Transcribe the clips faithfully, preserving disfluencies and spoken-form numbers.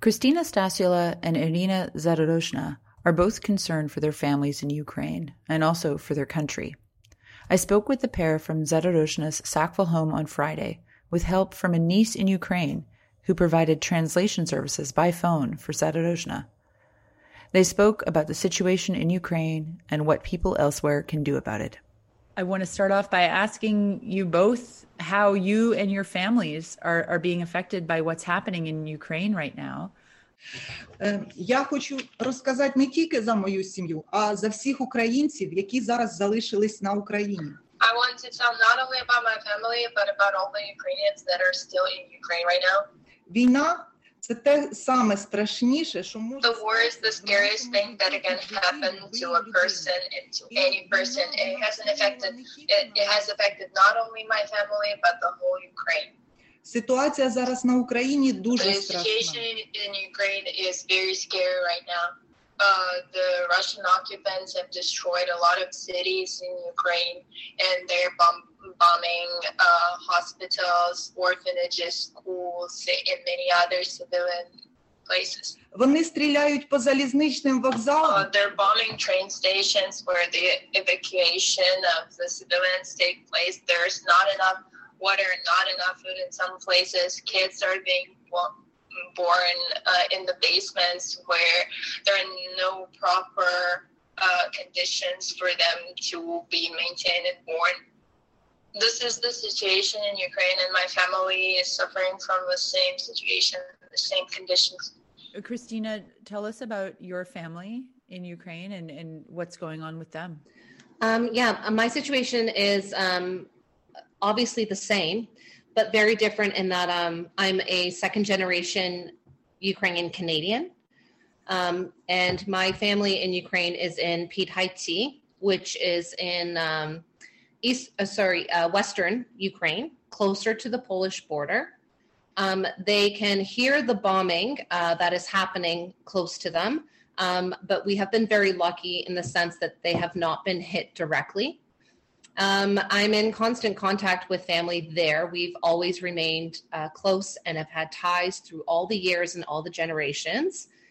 Kristina Stasiula and Irina Zadorozhna are both concerned for their families in Ukraine and also for their country. I spoke with the pair from Zadorozhna's Sackville home on Friday with help from a niece in Ukraine who provided translation services by phone for Zadorozhna. They spoke about the situation in Ukraine and what people elsewhere can do about it. I want to start off by asking you both how you and your families are, are being affected by what's happening in Ukraine right now. Я хочу розказати не тільки за мою сім'ю, а за всіх українців, які зараз залишились на Україні. I want to tell not only about my family, but about all the Ukrainians that are still in Ukraine right now. Війна – це те саме страшніше, що може... The war is the scariest thing that can happen to a person and to any person. It hasn't affected, it, it has affected not only my family, but the whole Ukraine. Ситуація зараз на Україні дуже The страшна. situation in Ukraine is very scary right now. Uh, the Russian occupants have destroyed a lot of cities in Ukraine, and they're bomb- bombing uh, hospitals, orphanages, schools, and many other civilian places. Вони стріляють по залізничним вокзалам. Uh, they're bombing train stations where the evacuation of the civilians take place. There's not enough water, not enough food in some places. Kids are being born uh, in the basements where there are no proper uh, conditions for them to be maintained and born. This is the situation in Ukraine, and my family is suffering from the same situation, the same conditions. Kristina, tell us about your family in Ukraine and, and what's going on with them. Um, yeah, my situation is um, obviously the same, but very different in that um, I'm a second generation Ukrainian Canadian. Um, and my family in Ukraine is in Pythaity, which is in um, east, uh, sorry, uh, Western Ukraine, closer to the Polish border. Um, they can hear the bombing uh, that is happening close to them, um, but we have been very lucky in the sense that they have not been hit directly. Um, I'm in constant contact with family there. We've always remained uh, close and have had ties through all the years and all the generations.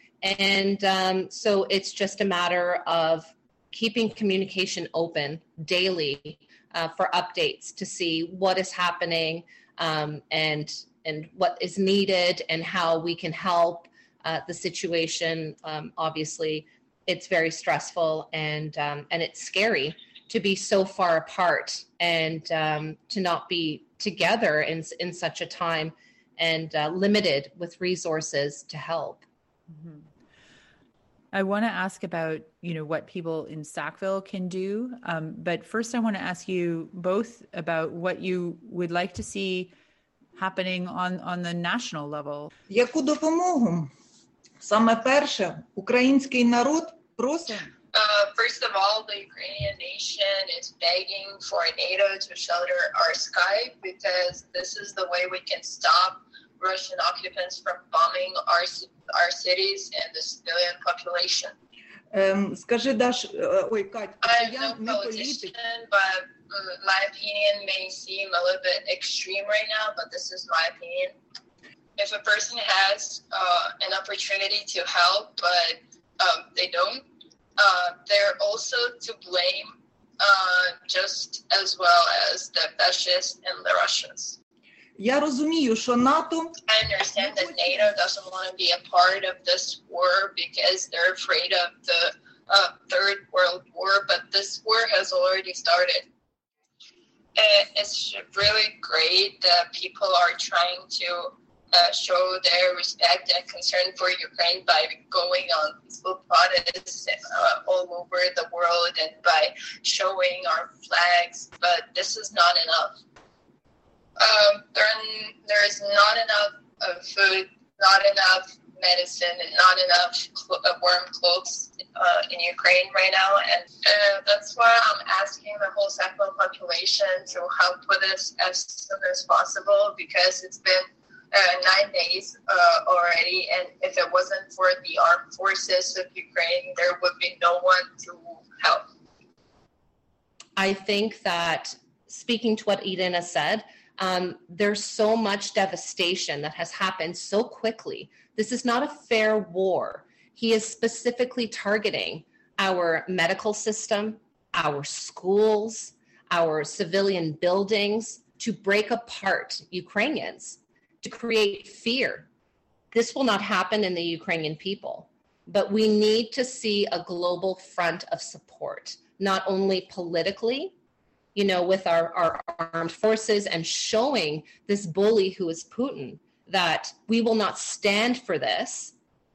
And um, so it's just a matter of keeping communication open daily uh, for updates to see what is happening um, and and what is needed and how we can help uh, the situation. Um, obviously, it's very stressful and um, and it's scary to be so far apart and um, to not be together in in such a time and uh, limited with resources to help. Mm-hmm. I want to ask about, you know, what people in Sackville can do. Um, but first I want to ask you both about what you would like to see happening on, on the national level. Яку допомогу? Саме перше, український народ просить. Uh, first of all, the Ukrainian nation is begging for NATO to shelter our sky because this is the way we can stop Russian occupants from bombing our our cities and the civilian population. Um, скажи, Даш, ой, Кать, I'm я no не politician, політик. but um, my opinion may seem a little bit extreme right now, but this is my opinion. If a person has uh, an opportunity to help, but um, they don't, Uh, they're also to blame uh, just as well as the fascists and the Russians. Я розумію, що НАТО... I understand that NATO doesn't want to be a part of this war because they're afraid of the uh, Third World War, but this war has already started. And it's really great that people are trying to Uh, show their respect and concern for Ukraine by going on peaceful protests uh, all over the world and by showing our flags, but this is not enough. Um, there, there is not enough uh, food, not enough medicine, and not enough cl- uh, warm clothes uh, in Ukraine right now, and uh, that's why I'm asking the whole Sackville population to help with this as soon as possible because it's been Uh, nine days uh, already, and if it wasn't for the armed forces of Ukraine, there would be no one to help. I think that speaking to what Irina said, Um, there's so much devastation that has happened so quickly. This is not a fair war. He is specifically targeting our medical system, our schools, our civilian buildings, to break apart Ukrainians, to create fear. This will not happen in the Ukrainian people, but we need to see a global front of support, not only politically, you know, with our, our armed forces and showing this bully who is Putin that we will not stand for this.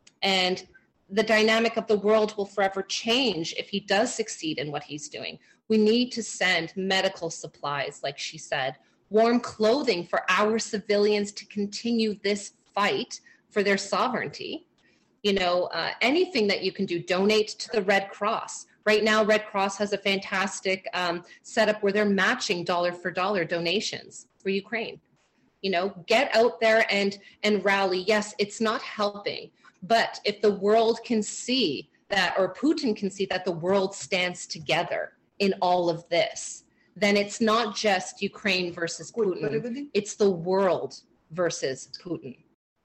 And the dynamic of the world will forever change if he does succeed in what he's doing. We need to send medical supplies, like she said, warm clothing for our civilians to continue this fight for their sovereignty. You know, uh, anything that you can do, donate to the Red Cross. Right now, Red Cross has a fantastic um, setup where they're matching dollar for dollar donations for Ukraine. You know, get out there and and rally. Yes, it's not helping, but if the world can see that, or Putin can see that the world stands together in all of this, then it's not just Ukraine versus Putin. It's the world versus Putin.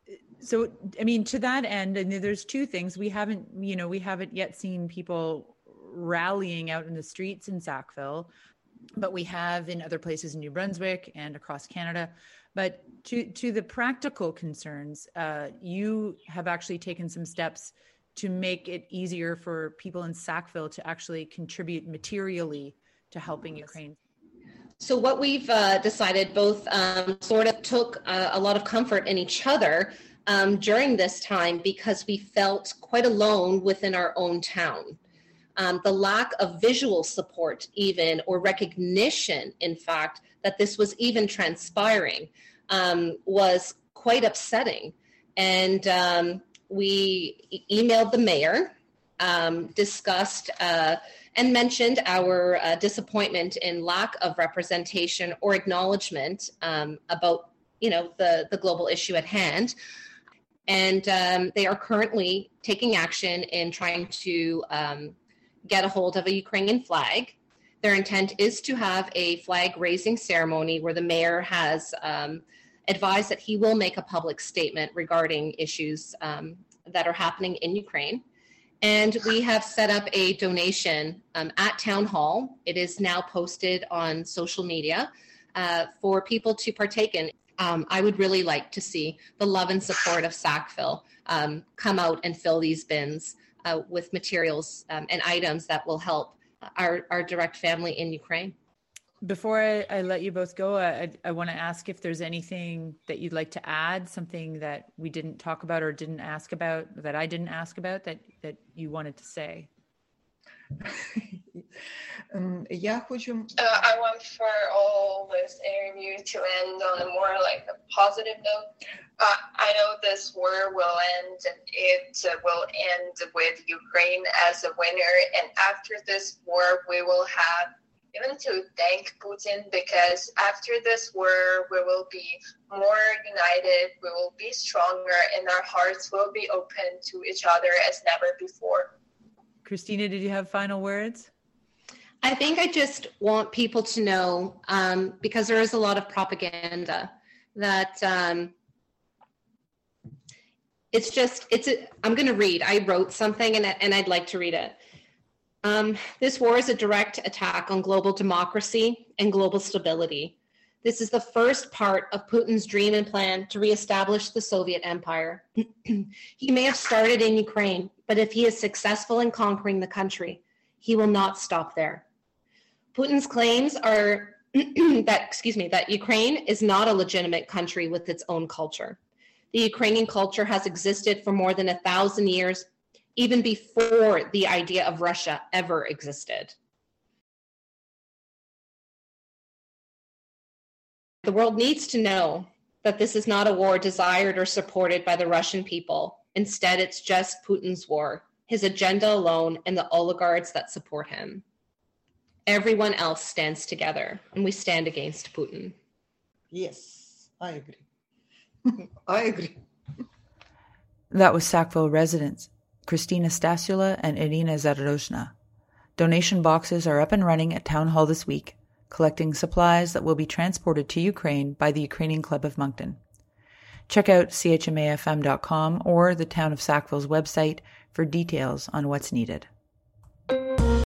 So, I mean, to that end, and there's two things. We haven't, you know, we haven't yet seen people rallying out in the streets in Sackville, but we have in other places in New Brunswick and across Canada. But to to the practical concerns, uh, you have actually taken some steps to make it easier for people in Sackville to actually contribute materially to helping Ukraine. So what we've uh, decided, both um, sort of took uh, a lot of comfort in each other um, during this time, because we felt quite alone within our own town. Um, the lack of visual support even, or recognition, in fact, that this was even transpiring um, was quite upsetting. And um, we e- emailed the mayor, um, discussed uh, and mentioned our uh, disappointment in lack of representation or acknowledgement um, about, you know, the, the global issue at hand. And um, they are currently taking action in trying to um, get a hold of a Ukrainian flag. Their intent is to have a flag raising ceremony where the mayor has um, advised that he will make a public statement regarding issues um, that are happening in Ukraine. And we have set up a donation um, at Town Hall. It is now posted on social media uh, for people to partake in. Um, I would really like to see the love and support of Sackville um, come out and fill these bins uh, with materials um, and items that will help our, our direct family in Ukraine. Before I, I let you both go, I, I want to ask if there's anything that you'd like to add, something that we didn't talk about or didn't ask about, that I didn't ask about, that, that you wanted to say. Я хочу... Uh, I want for all this interview to end on a more like a positive note. Uh, I know this war will end, and it uh, will end with Ukraine as a winner. And after this war, we will have even to thank Putin, because after this war, we will be more united, we will be stronger, and our hearts will be open to each other as never before. Christina, did you have final words? I think I just want people to know, um, because there is a lot of propaganda, that um, it's just, it's a, I'm going to read. I wrote something and, and I'd like to read it. Um, this war is a direct attack on global democracy and global stability. This is the first part of Putin's dream and plan to reestablish the Soviet Empire. He may have started in Ukraine, but if he is successful in conquering the country, he will not stop there. Putin's claims are that, excuse me, that Ukraine is not a legitimate country with its own culture. The Ukrainian culture has existed for more than a thousand years, even before the idea of Russia ever existed. The world needs to know that this is not a war desired or supported by the Russian people. Instead, it's just Putin's war, his agenda alone, and the oligarchs that support him. Everyone else stands together, and we stand against Putin. Yes, I agree. I agree. That was Sackville residents Christina Stasula and Irina Zadorozhna. Donation boxes are up and running at Town Hall this week. collecting supplies that will be transported to Ukraine by the Ukrainian Club of Moncton. Check out C H M A F M dot com or the Town of Sackville's website for details on what's needed.